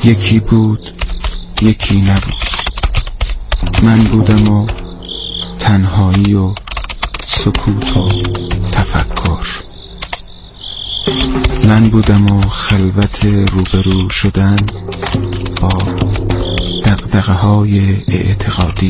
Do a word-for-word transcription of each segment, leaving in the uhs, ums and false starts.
یکی بود یکی نبود، من بودم و تنهایی و سکوت و تفکر، من بودم و خلوت روبرو شدن با دغدغه های اعتقادی،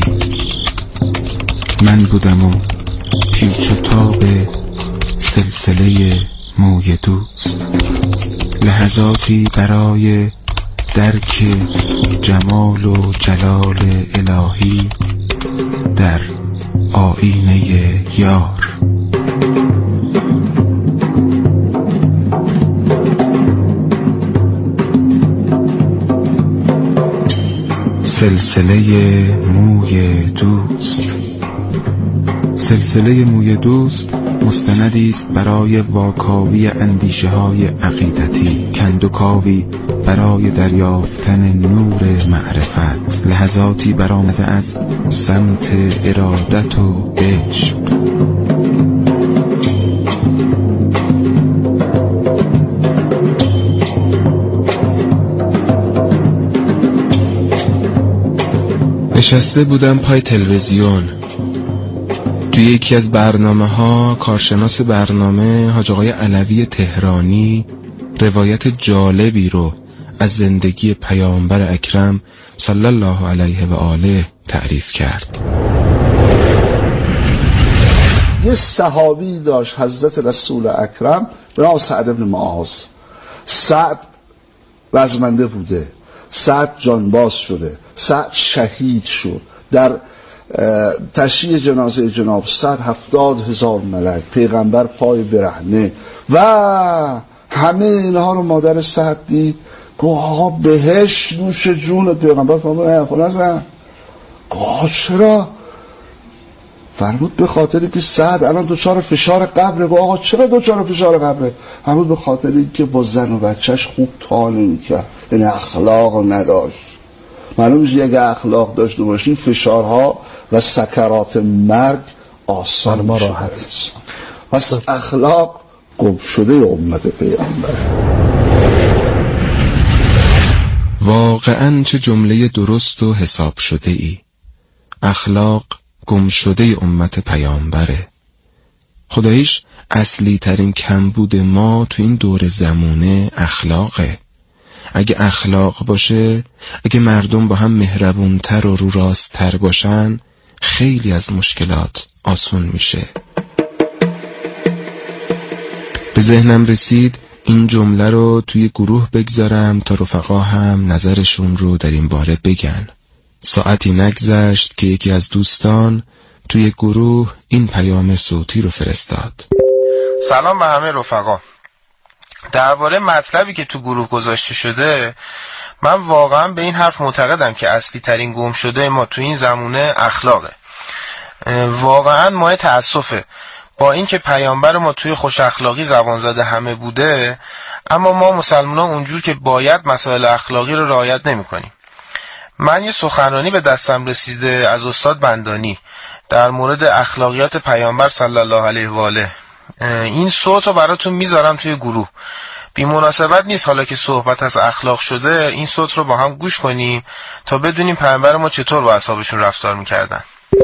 من بودم و پیچ و تاب سلسله موی دوست، لحظاتی برای درک جمال و جلال الهی در آینه یار. سلسله موی دوست. سلسله موی دوست مستندی است برای واکاوی اندیشه های عقیدتی، کندوکاوی برای دریافتن نور معرفت، لحظاتی برآمده از سمت ارادت و عشق. نشسته بودم پای تلویزیون، توی یکی از برنامه ها کارشناس برنامه حاج آقای علوی تهرانی روایت جالبی رو از زندگی پیامبر اکرم صلی الله علیه و آله تعریف کرد. یه صحابی داشت حضرت رسول اکرم به نام سعد بن معاذ. سعد رزمنده بوده، سعد جانباز شده، سعد شهید شد. در تشییع جنازه جناب سعد هفتاد هزار ملک، پیغمبر پای برهنه و همه اینها رو مادر سعد دید. گوه آقا بهش نوش جون پیغمبر. فرمود نه خب نزن. گوه چرا؟ فرمود به خاطری که سعد الان دوچار فشار قبره. گوه آقا چرا دوچار فشار قبره؟ فرمود به خاطری که با زن و بچهش خوب تا نمی‌کرد، یعنی اخلاق نداشت. معلوم میشه اگه اخلاق داشته باشی فشارها و سکرات مرگ آسان ما راحت. پس اخلاق گم شده امت پیامبر. واقعاً چه جمله درست و حساب شده ای. اخلاق گم شده امت پیامبره. خداییش اصلی ترین کمبود ما تو این دور زمونه اخلاقه. اگه اخلاق باشه، اگه مردم با هم مهربونتر و رو راست‌تر باشن، خیلی از مشکلات آسون میشه. به ذهنم رسید این جمله رو توی گروه بگذارم تا رفقا هم نظرشون رو در این باره بگن. ساعتی نگذشت که یکی از دوستان توی گروه این پیام صوتی رو فرستاد. سلام به همه رفقا. درباره مطلبی که تو گروه گذاشته شده، من واقعا به این حرف معتقدم که اصلی ترین گم شده ما تو این زمونه اخلاقه. واقعا مایه تأسفه با این که پیامبر ما توی خوش اخلاقی زبان زده همه بوده، اما ما مسلمانان اونجور که باید مسائل اخلاقی رو رعایت نمی کنیم. من یه سخنرانی به دستم رسیده از استاد بندانی در مورد اخلاقیات پیامبر صلی الله علیه و آله. این صوت رو براتون میذارم توی گروه. بی مناسبت نیست حالا که صحبت از اخلاق شده این صوت رو با هم گوش کنیم تا بدونیم پیامبر ما چطور با اصحابشون رفتار میکردن.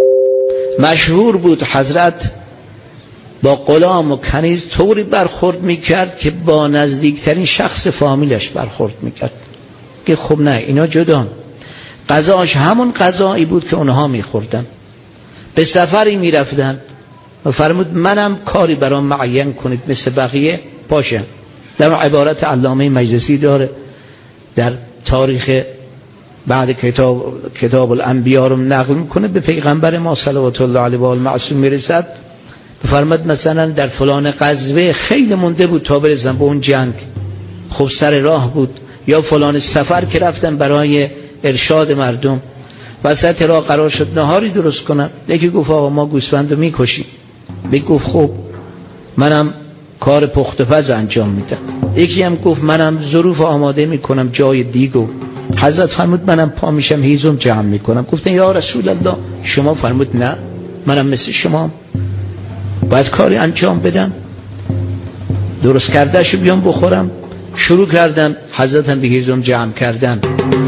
مشهور بود حضرت با غلام و کنیز طوری برخورد میکرد که با نزدیکترین شخص فامیلش برخورد میکرد که خب نه اینا جدان. غذاش همون غذایی بود که اونها میخوردن. به سفری میرفتن و فرمود منم کاری برام معین کنید مثل بقیه باشه. در عبارت علامه مجلسی داره در تاریخ بعد کتاب کتاب الانبیا رو نقل میکنه، به پیغمبر ما صلوات الله علیه و آله معصوم میرسد. فرمود مثلا در فلان غزوه خیلی مونده بود تا برسن به اون جنگ، خب سر راه بود، یا فلان سفر که رفتن برای ارشاد مردم وسط راه قرار شد نهاری درست کنن. یکی گفت آقا ما گوسفندو میکشیم. بگی گفت خب منم کار پخت و پز انجام میدم. یکی هم گفت منم ظروف آماده میکنم جای دیگو. حضرت فرمود منم پا میشم هیزم جمع میکنم. گفتن یا رسول الله شما؟ فرمود نه منم مثل شما باید کاری انجام بدم، درست کردهشو بیام بخورم، شروع کردم حضرتم به هیزم جمع کردن.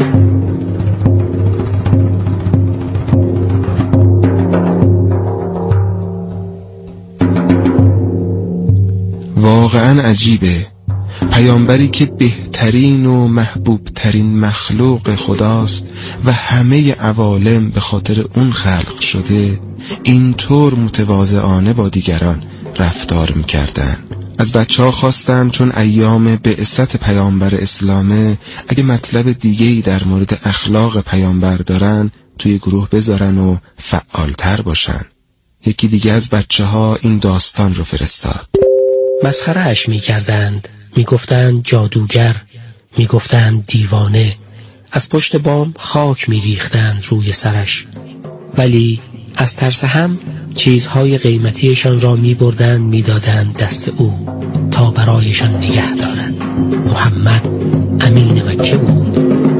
واقعا عجیبه، پیامبری که بهترین و محبوبترین مخلوق خداست و همه عوالم به خاطر اون خلق شده، اینطور متواضعانه با دیگران رفتار میکردن. از بچه ها خواستم چون ایام بعثت پیامبر اسلامه اگه مطلب دیگه‌ای در مورد اخلاق پیامبر دارن توی گروه بذارن و فعالتر باشن. یکی دیگه از بچه ها این داستان رو فرستاد. مسخره اش می کردند، می گفتند جادوگر، می گفتند دیوانه، از پشت بام خاک می ریختند روی سرش، ولی از ترس هم چیزهای قیمتیشان را می بردند می دادند دست او تا برایشان نگه دارد. محمد امین مکه بود.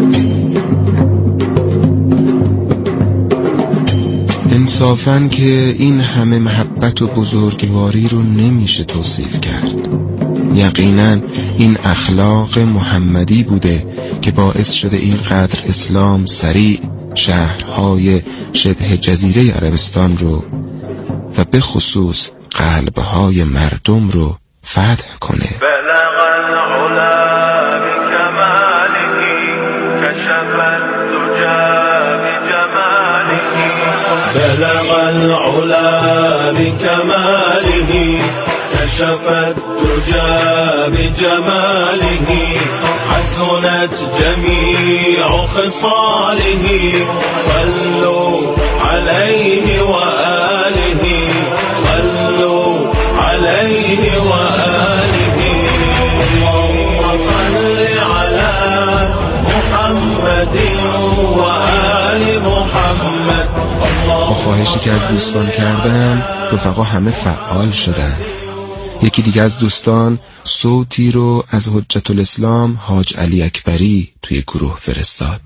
انصافاً که این همه محبت و بزرگواری رو نمیشه توصیف کرد. یقیناً این اخلاق محمدی بوده که باعث شده اینقدر اسلام سریع شهرهای شبه جزیره عربستان رو و به خصوص قلبهای مردم رو فتح کنه. بلغ العلا بکماله کشف الدجا بجماله بلغ العلا بکماله کشف الدجا بجماله حسنت جميع خصاله صلوا عليه وآله صلوا عليه وآله اللهم صل على محمد وآل محمد. با خواهشی که از دوستان کردم رفقا همه فعال شدن. یکی دیگه از دوستان صوتی رو از حجت الاسلام حاج علی اکبری توی گروه فرستاد.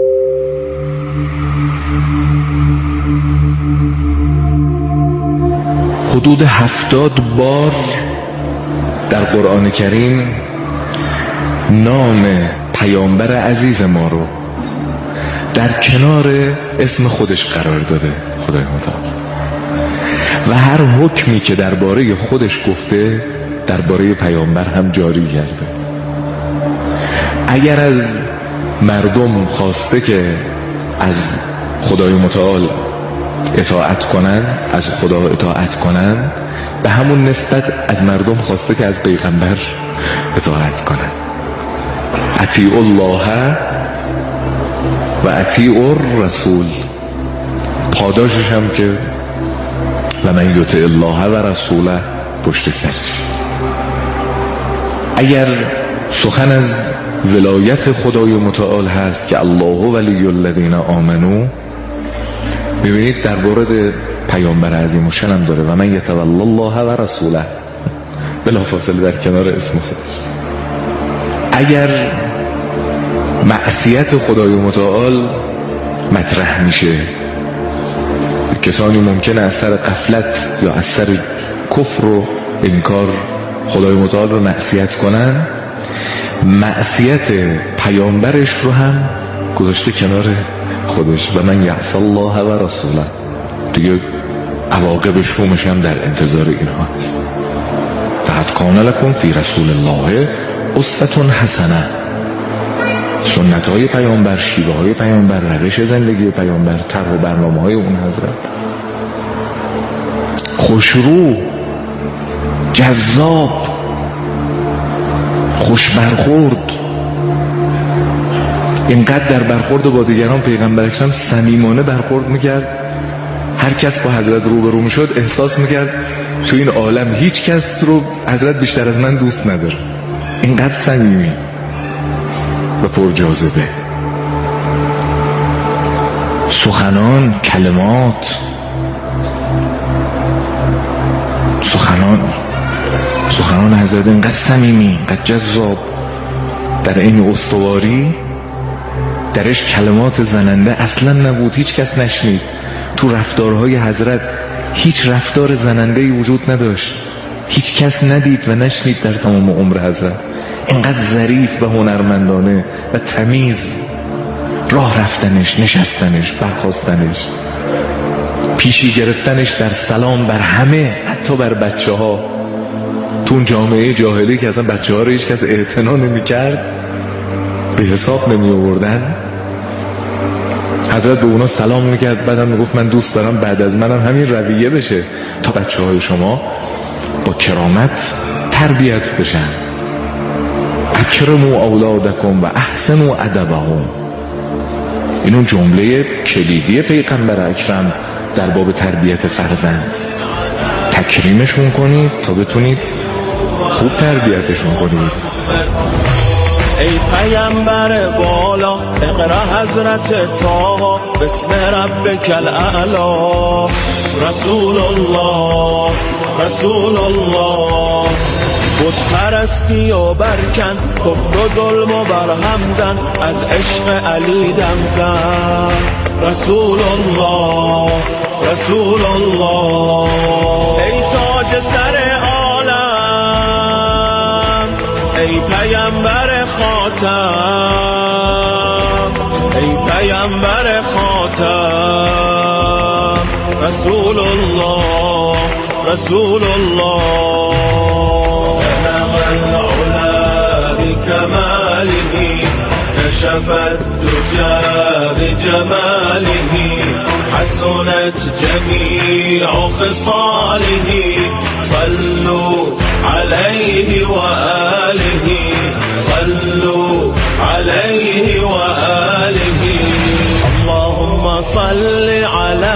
حدود هفتاد بار در قرآن کریم نام پیامبر عزیز ما رو در کنار اسم خودش قرار داده خدای متعال و هر حکمی که درباره خودش گفته درباره پیامبر هم جاری کرده. اگر از مردم خواسته که از خدای متعال اطاعت کنن، از خدا اطاعت کنن، به همون نسبت از مردم خواسته که از پیغمبر اطاعت کنن. اطیعوا الله و اطیعوا الرسول. پاداشش هم که و من یطع الله و رسوله پشت سرش. اگر سخن از ولایت خدای متعال هست که الله ولی الذین آمنو، ببینید در مورد پیامبر عظیم و شأن داره و من یتولی الله و رسوله بلافاصله در کنار اسم خودش. اگر معصیت خدای متعال مطرح میشه، کسانی ممکنه از سر غفلت یا از سر کفر و انکار خدای متعال رو معصیت کنن، معصیت پیامبرش رو هم گذاشته کنار خودش و من یعصی الله و رسوله. دیگه عواقب شومش هم در انتظار اینها هست. لقد کان لکم فی رسول الله اسوة حسنه. سنت های پیامبر، شیوه های پیامبر، روش زندگی پیامبر، طرح و برنامه های اون حضرت خوشرو، جذاب، خوش برخورد. اینقدر در برخورد با دیگران پیغمبر اکرم صمیمانه برخورد میکرد، هر کس با حضرت روبرو میشد احساس میکرد تو این عالم هیچ کس رو حضرت بیشتر از من دوست نداره. اینقدر صمیمی و پر جاذبه. سخنان، کلمات، سخنان سخنان حضرت اینقدر صمیمی، اینقدر جذاب، در این استواری درش کلمات زننده اصلا نبود، هیچ کس نشنید. تو رفتارهای حضرت هیچ رفتار زننده‌ای وجود نداشت، هیچ کس ندید و نشنید در تمام عمر حضرت. اینقدر ظریف و هنرمندانه و تمیز راه رفتنش، نشستنش، برخاستنش، پیشی گرفتنش در سلام بر همه، حتی بر بچه ها. تو اون جامعه جاهلی که اصلا بچه ها رو هیچ کس اعتنا نمی کرد، به حساب نمی آوردن، حضرت به اونا سلام میکرد، بعدم میگفت من دوست دارم بعد از منم همین رویه بشه تا بچه های شما با کرامت تربیت بشن. اکرموا اولادکم و احسنوا ادبهم. این اون جمله کلیدی پیغمبر اکرم در باب تربیت فرزند. تکریمشون کنید تا بتونید خوب تربیتشون کنید. ای پیامبر بالا اقرا حضرت طه بسم ربک الاعلی. رسول الله رسول الله. بود پرستی و برکن، کفر و ظلم و برهم زن، از عشق علی دم زن. رسول الله رسول الله. ای تاج سر عالم، ای پیامبر خاتم، ای پیامبر خاتم. رسول الله رسول الله. بلغ العلا بكماله، كشف الدجى بجماله، حسنت جميع خصاله. صلوا عليه وآله، صلوا عليه وآله. اللهم صل على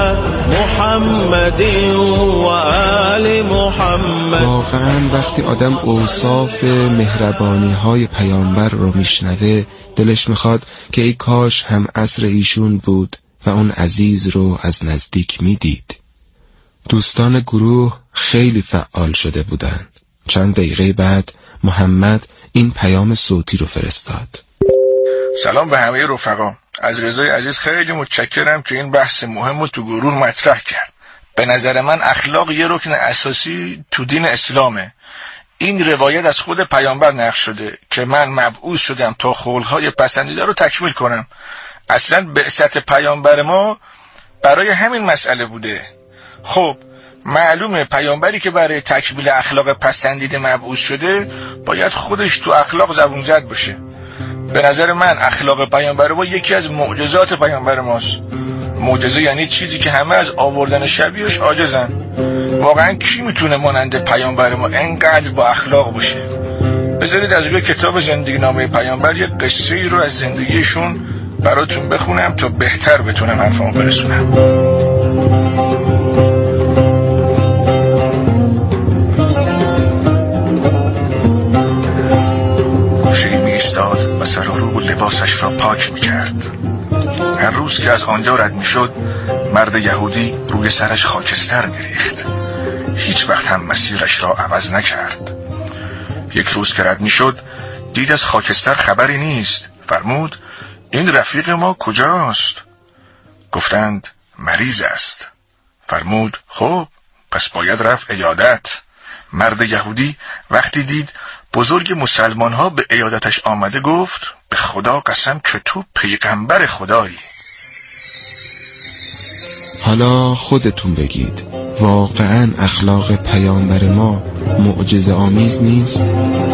محمد و آل محمد. واقعا وقتی آدم اوصاف مهربانی های پیامبر رو میشنوه، دلش میخواد که ای کاش هم عصر ایشون بود و اون عزیز رو از نزدیک میدید. دوستان گروه خیلی فعال شده بودن. چند دقیقه بعد محمد این پیام صوتی رو فرستاد. سلام به همه رفقا. از رضای عزیز خیلی متشکرم که این بحث مهم رو تو گروه مطرح کرد. به نظر من اخلاق یه رکن اساسی تو دین اسلامه. این روایت از خود پیامبر نقل شده که من مبعوث شدم تا خلق‌های پسندیده رو تکمیل کنم. اصلا بعثت پیامبر ما برای همین مسئله بوده. خب معلومه پیامبری که برای تکمیل اخلاق پسندیده مبعوث شده باید خودش تو اخلاق زبون زد باشه. به نظر من اخلاق پیامبر ما یکی از معجزات پیامبر ماست. معجزه یعنی چیزی که همه از آوردن شبیهش عاجزن. واقعا کی میتونه مانند پیامبر ما انقدر با اخلاق باشه؟ بذارید از روی کتاب زندگی نامه پیامبر یک قصه رو از زندگیشون براتون بخونم تا بهتر بتونم حرفمو برسونم. گوشه‌ای می‌ایستاد و سر و رو و لباسش را پاک می‌کرد. هر روز که از آنجا رد می‌شد، مرد یهودی روی سرش خاکستر می‌ریخت. هیچ وقت هم مسیرش را عوض نکرد. یک روز که رد می‌شد، دید از خاکستر خبری نیست. فرمود: این رفیق ما کجاست؟ گفتند مریض است. فرمود: خب پس باید رفت عیادت. مرد یهودی وقتی دید بزرگ مسلمان ها به عیادتش آمده گفت: به خدا قسم که تو پیغمبر خدایی. حالا خودتون بگید، واقعا اخلاق پیامبر ما معجزه آمیز نیست؟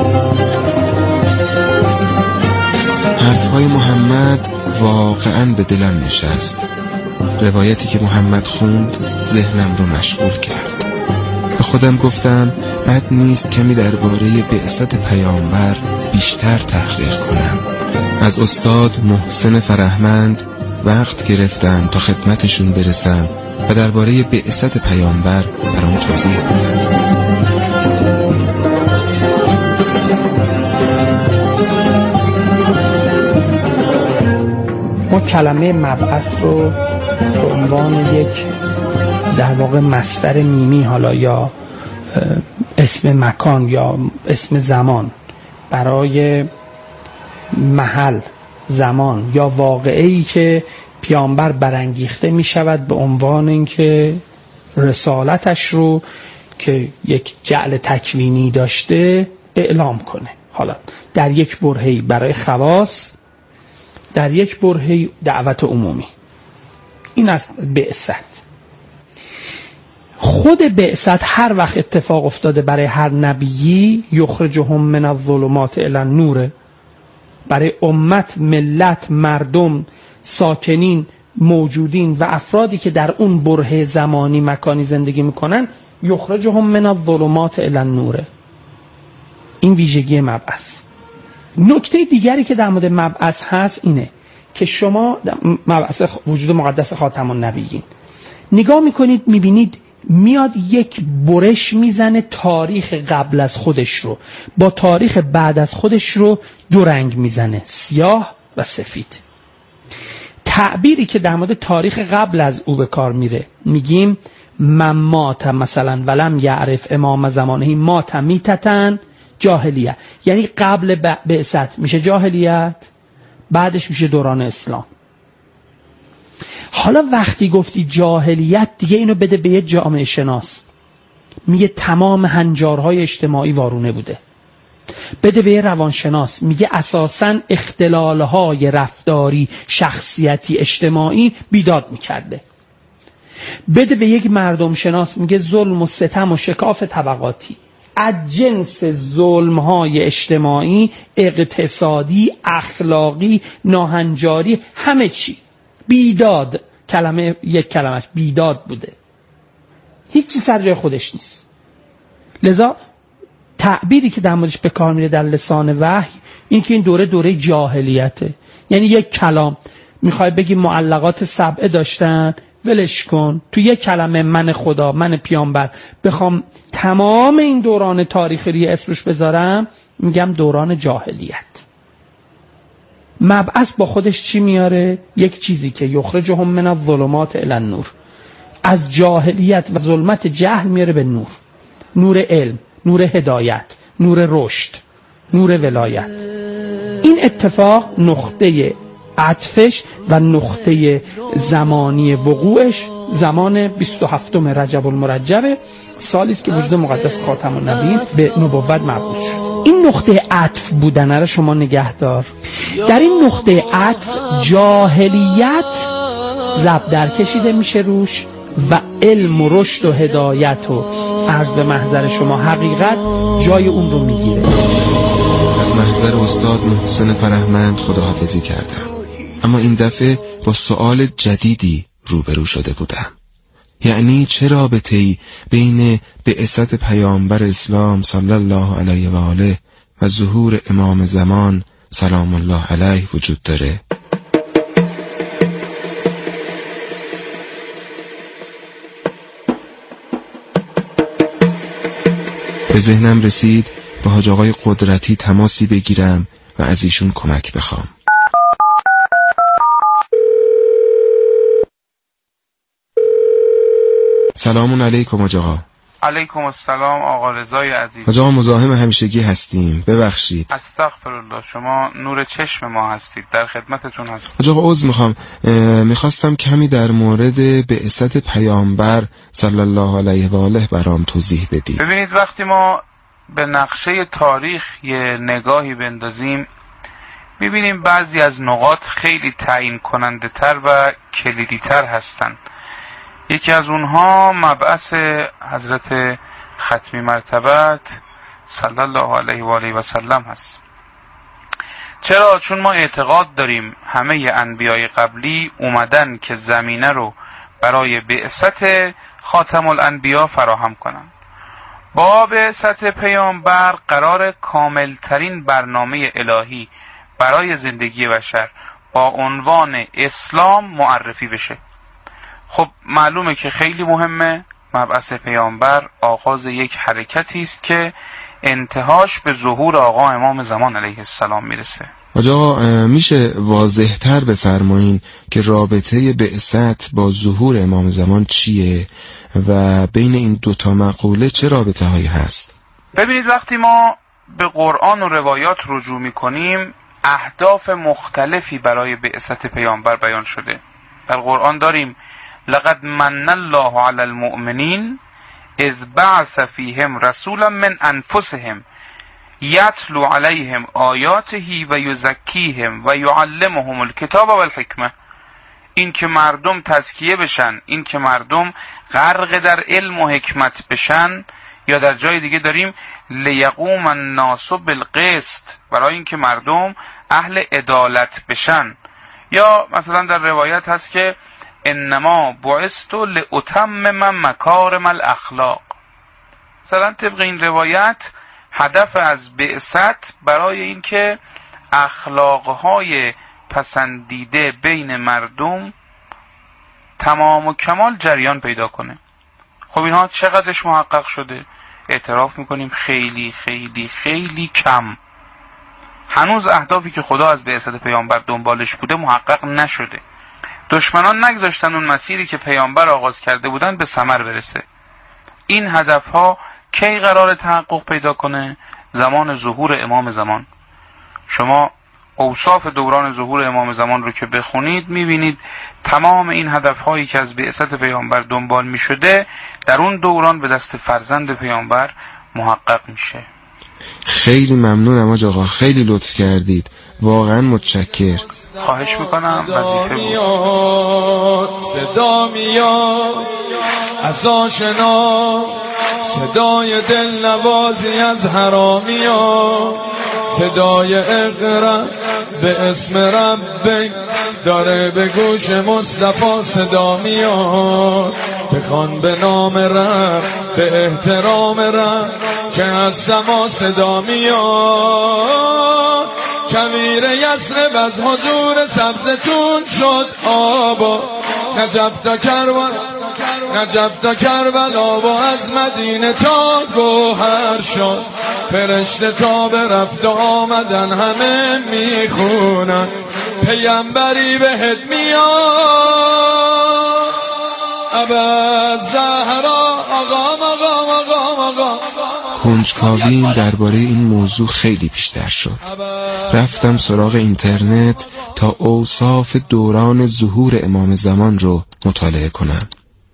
حرفهای محمد واقعا به دلم نشست. روایتی که محمد خوند ذهنم رو مشغول کرد. به خودم گفتم بد نیست کمی درباره بعثت پیامبر بیشتر تحقیق کنم. از استاد محسن فرهمند وقت گرفتم تا خدمتشون برسم و درباره بعثت پیامبر برام توضیح بدم. ما کلمه مبعث رو به عنوان یک در واقع مصدر میمی، حالا یا اسم مکان یا اسم زمان، برای محل، زمان یا واقعه‌ای که پیامبر برانگیخته می شود به عنوان اینکه رسالتش رو که یک جعل تکوینی داشته اعلام کنه. حالا در یک برهه‌ای برای خواص، در یک برهه‌ای دعوت عمومی. این از بعثت. خود بعثت هر وقت اتفاق افتاده برای هر نبیی، یخرجهم من الظلمات الی النور، برای امت، ملت، مردم، ساکنین، موجودین و افرادی که در اون برهه زمانی مکانی زندگی میکنن، یخرجهم من الظلمات الی النور. این ویژگی مبعث. نکته دیگری که در مورد مبعث هست اینه که شما مبعث وجود مقدس خاتم النبیین نگاه میکنید، میبینید میاد یک برش میزنه تاریخ قبل از خودش رو با تاریخ بعد از خودش رو دو رنگ میزنه، سیاه و سفید. تعبیری که در مورد تاریخ قبل از او به کار میره، میگیم من مات مثلا ولم یعرف امام زمانه مات میتتن جاهلیه، یعنی قبل بعثت میشه جاهلیت، بعدش میشه دوران اسلام. حالا وقتی گفتی جاهلیت دیگه اینو بده به یه جامعه شناس، میگه تمام هنجارهای اجتماعی وارونه بوده. بده به یه روانشناس، میگه اساساً اختلالهای رفتاری، شخصیتی، اجتماعی بیداد میکرده. بده به یک مردم شناس، میگه ظلم و ستم و شکاف طبقاتی، از جنس ظلمهای اجتماعی، اقتصادی، اخلاقی، ناهنجاری، همه چی بیداد. کلمه یک کلمش بیداد بوده، هیچی سر جای خودش نیست. لذا تعبیری که در موردش به کار میره در لسان وحی این که این دوره دوره جاهلیته. یعنی یک کلام میخوای بگی معلقات سبعه داشتن، ولش کن. تو یک کلمه من خدا، من پیامبر بخوام تمام این دوران تاریخی اسمش بذارم، میگم دوران جاهلیت. مبعث با خودش چی میاره؟ یک چیزی که یخرجهم من الظلمات الی النور، از جاهلیت و ظلمت جهل میاره به نور، نور علم، نور هدایت، نور رشد، نور ولایت. این اتفاق نقطه عطفش و نقطه زمانی وقوعش زمان بیست و هفتم رجب المرجب، سالی است که وجود مقدس خاتم النبیین به نبوت مبعوث شد. این نقطه عطف بودن رو شما نگه دار. در این نقطه عطف جاهلیت ضرب در کشیده میشه روش و علم و رشد و هدایت و عرض به محضر شما حقیقت جای اون رو میگیره. از محضر استاد محسن فرهمند خداحافظی کردم، اما این دفعه با سوال جدیدی روبرو شده بودم. یعنی چه رابطه‌ای بین بعثت پیامبر اسلام صلی الله علیه و آله و ظهور امام زمان سلام الله علیه وجود داره؟ به ذهنم رسید با حاج آقای قدرتی تماسی بگیرم و از ایشون کمک بخوام. سلام علیکم حاج آقا. علیکم السلام آقا رضای عزیز. حاج آقا مزاحم همیشگی هستیم، ببخشید. استغفرالله، شما نور چشم ما هستید، در خدمتتون هستم. حاج آقا عذر میخوام، میخواستم کمی در مورد بعثت پیامبر صلی الله علیه و آله برام توضیح بدید. ببینید وقتی ما به نقشه تاریخ یه نگاهی بندازیم، میبینیم بعضی از نقاط خیلی تعیین کننده تر و کلیدی تر هستن. یکی از اونها مبعث حضرت ختمی مرتبت صلی الله علیه و آله و سلم هست. چرا؟ چون ما اعتقاد داریم همه انبیای قبلی اومدن که زمینه رو برای بعثت خاتم الانبیا فراهم کنن. با بعثت پیامبر قرار کاملترین برنامه الهی برای زندگی بشر با عنوان اسلام معرفی بشه. خب معلومه که خیلی مهمه. مبعث پیامبر آغاز یک حرکتی است که انتهاش به ظهور آقا امام زمان علیه السلام میرسه. آقا میشه واضح تر بفرمایین که رابطه بعثت با ظهور امام زمان چیه و بین این دوتا مقوله چه رابطه هایی هست؟ ببینید وقتی ما به قرآن و روایات رجوع میکنیم، اهداف مختلفی برای بعثت پیامبر بیان شده. در قرآن داریم لقد من الله علی المؤمنین اذ بعث فیهم رسولا من انفسهم یتلو علیهم آیاته و یزکیهم و یعلمهم الکتاب و الحکمه. این که مردم تزکیه بشن، این که مردم غرق در علم و حکمت بشن. یا در جای دیگه داریم لیقوم الناس بالقسط، برای این که مردم اهل عدالت بشن. یا مثلا در روایت هست که انما بعثت لاتمم مکارم الاخلاق. مثلا طبق این روایت هدف از بعثت برای این که اخلاقهای پسندیده بین مردم تمام و کمال جریان پیدا کنه. خب اینها چقدرش محقق شده؟ اعتراف میکنیم خیلی خیلی خیلی کم. هنوز اهدافی که خدا از بعثت پیامبر دنبالش بوده محقق نشده. دشمنان نگذاشتن اون مسیری که پیامبر آغاز کرده بودن به ثمر برسه. این هدفها کی قرار تحقق پیدا کنه؟ زمان ظهور امام زمان. شما اوصاف دوران ظهور امام زمان رو که بخونید میبینید تمام این هدفهایی که از بعثت پیامبر دنبال میشده در اون دوران به دست فرزند پیامبر محقق میشه. خیلی ممنونم آج آقا، خیلی لطف کردید، واقعا متشکر. خواهش میکنم، وظیفه بود. صدا میاد از آشنا، صدای دل نوازی از حرامیا، صدای اقرا به اسم ربک داره به گوش مصطفی صدا میاد. بخوان به نام رب، به احترام رب که از سما صدا میاد. کویر یثرب از حضور سبزتون شد آبا، نجف تا کربلا، نجف تا کربلا و از مدینه تا گوهر شد. فرشته تا به رفت و آمدن همه میخونن پیامبری بهت میاد. ابا زهرا آقا آقا آقا آقا. کنجکاویم درباره این موضوع خیلی بیشتر شد. رفتم سراغ اینترنت تا اوصاف دوران ظهور امام زمان رو مطالعه کنم.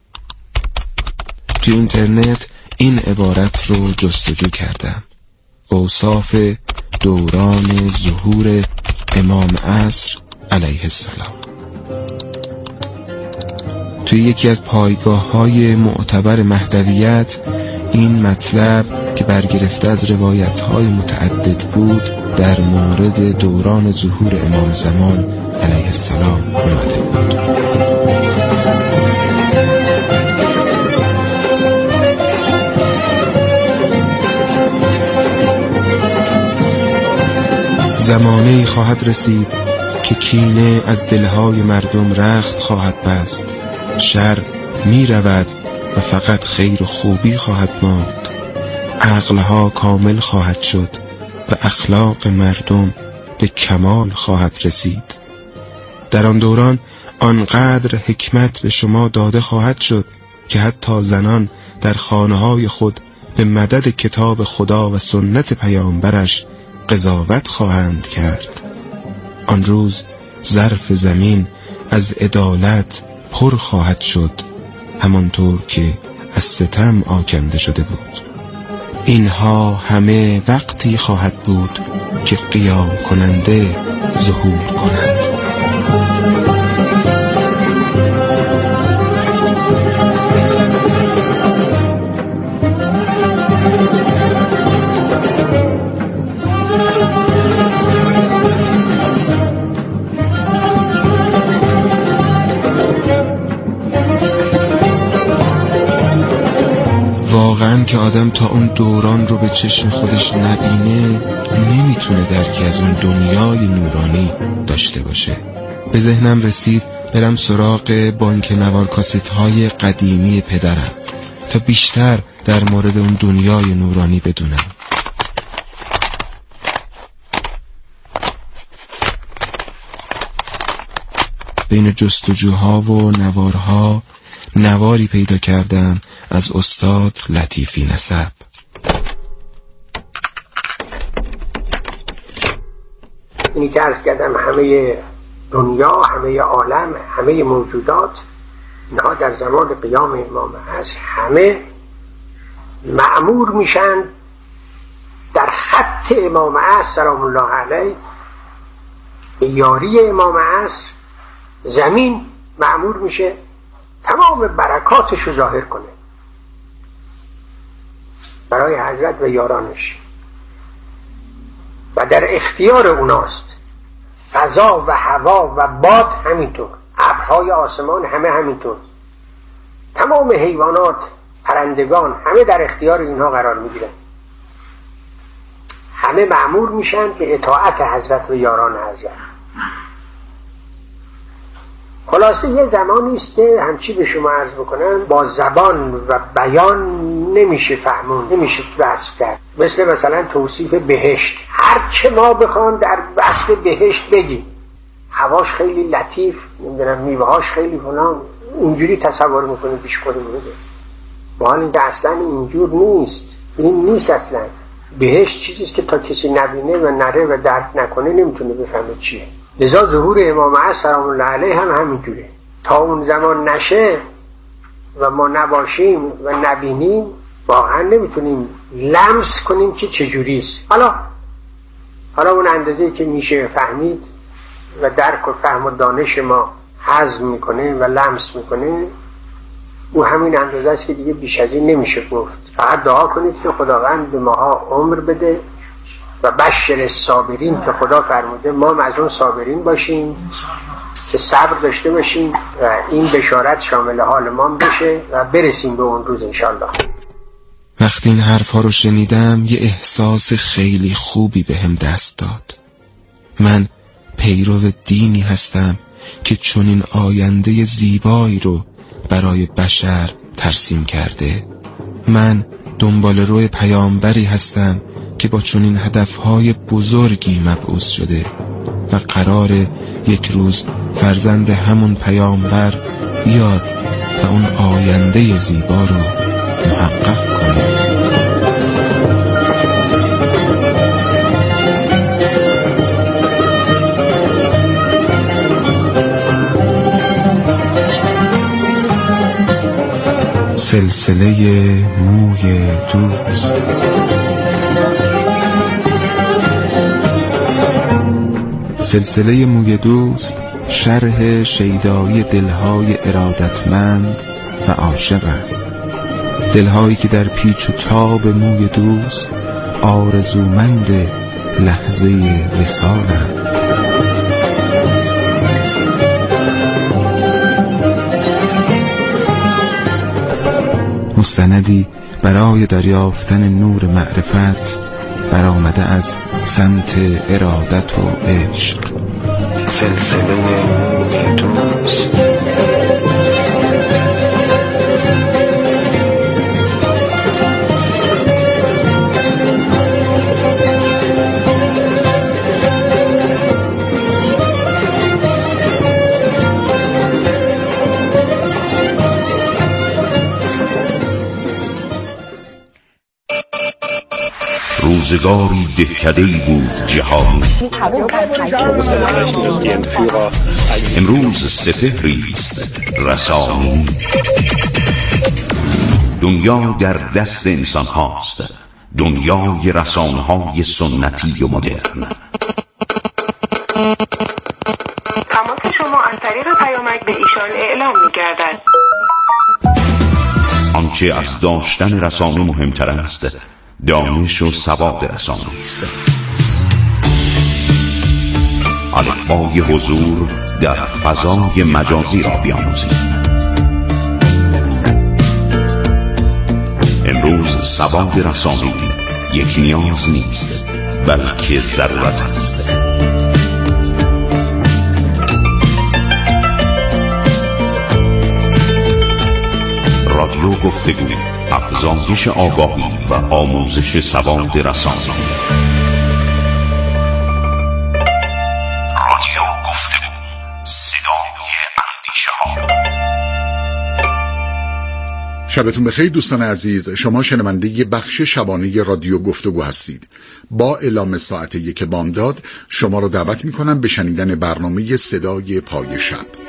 تو اینترنت این عبارت رو جستجو کردم: اوصاف دوران ظهور امام عصر علیه السلام. توی یکی از پایگاه‌های معتبر مهدویت این مطلب که برگرفته از روایت‌های متعدد بود در مورد دوران ظهور امام زمان علیه السلام اومده بود. زمانه‌ای خواهد رسید که کینه از دلهای مردم رخت خواهد بست، شر می رود و فقط خیر و خوبی خواهد ماند، عقلها کامل خواهد شد و اخلاق مردم به کمال خواهد رسید. در آن دوران آنقدر حکمت به شما داده خواهد شد که حتی زنان در خانه‌های خود به مدد کتاب خدا و سنت پیامبرش قضاوت خواهند کرد. آن روز ظرف زمین از عدالت پر خواهد شد، همانطور که از ستم آکنده شده بود. اینها همه وقتی خواهد بود که قیام کننده ظهور کند. واقعا که آدم تا اون دوران رو به چشم خودش نبینه نمیتونه درکی از اون دنیای نورانی داشته باشه. به ذهنم رسید برم سراغ بانک نوار کاست های قدیمی پدرم تا بیشتر در مورد اون دنیای نورانی بدونم. بین جستجوها و نوارها نواری پیدا کردم از استاد لطیفی نسب. اینی که عرض کردم همه دنیا، همه عالم، همه موجودات اینها در زمان قیام امام عصر همه مأمور میشن در خط خط امام عصر سلام الله علیه، به یاری امام عصر زمین مأمور میشه تمام برکاتش رو ظاهر کنه برای حضرت و یارانش و در اختیار اوناست. فضا و هوا و باد همینطور، ابرهای آسمان همه همینطور، تمام حیوانات، پرندگان همه در اختیار اینها قرار میگیرن، همه مأمور میشن به اطاعت حضرت و یاران حضرت. خلاصه یه زمانی است که همچی به شما عرض بکنم با زبان و بیان نمیشه فهمون، نمیشه وصف کرد. مثل مثلا توصیف بهشت، هر چه ما بخوام در وصف بهشت بگیم، هواش خیلی لطیف، نمیدونم میوهاش خیلی فلان، اینجوری تصور میکنیم پیش خودمون بده. حال این اصلا اینجور نیست، این نیست اصلا. بهشت چیزیست که تا کسی نبینه و نره و درک نکنه نمیتونه بفهمه چیه. لذا ظهور امام عصر سلام الله علیه هم همینجوره. تا اون زمان نشه و ما نباشیم و نبینیم واقعا نمیتونیم لمس کنیم که چجوریست. حالا حالا اون اندازه‌ای که میشه فهمید و درک و فهم و دانش ما هضم میکنه و لمس میکنه، او همین اندازه است که دیگه بیش از این نمیشه گفت. فقط دعا کنید که خداوند به ماها عمر بده و بشر الصابرین که خدا فرموده ما هم از اون صابرین باشیم که صبر داشته باشیم و این بشارت شامل حال ما بشه و برسیم به اون روز انشالله. وقتی این حرفا رو شنیدم یه احساس خیلی خوبی به هم دست داد. من پیرو دینی هستم که چنین آینده زیبایی رو برای بشر ترسیم کرده. من دنبال روی پیامبری هستم که با چنین هدفهای بزرگی مبعوث شده و قراره یک روز فرزند همون پیامبر بیاد و اون آینده زیبا رو محقق کنه. سلسله موی دوست. سلسله موی دوست شرح شیدایی دلهای ارادتمند و عاشق است، دلهایی که در پیچ و تاب موی دوست آرزومند لحظه وصالند. مستندی برای دریافتن نور معرفت برآمده از سمت ارادت و عشق. سلسله موی دوست. روزگاری دهکده‌ای بود جهانی، امروز سپهری است رسانی. دنیا در دست انسان هاست، دنیای رسانه های سنتی و مدرن. تماس شما از طریق پیامک به ایشان اعلام می‌گردد. آنچه از داشتن رسانه مهمتر است دانش و سواد رسانه است. الفبای حضور در فضای مجازی را بیاموزید. امروز سواد رسانه‌ای یک نیاز نیست بلکه ضرورت است. رادیو گفتگو، افزایش آگاهی و آموزش سواد رسانه‌ای. رادیو گفتگو، صدای اندیشه‌ها. شبتون بخیر دوستان عزیز، شما شنونده بخش شبانه رادیو گفتگو هستید. با اعلام ساعت یک بامداد شما را دعوت می‌کنم به شنیدن برنامه صدای پای شب.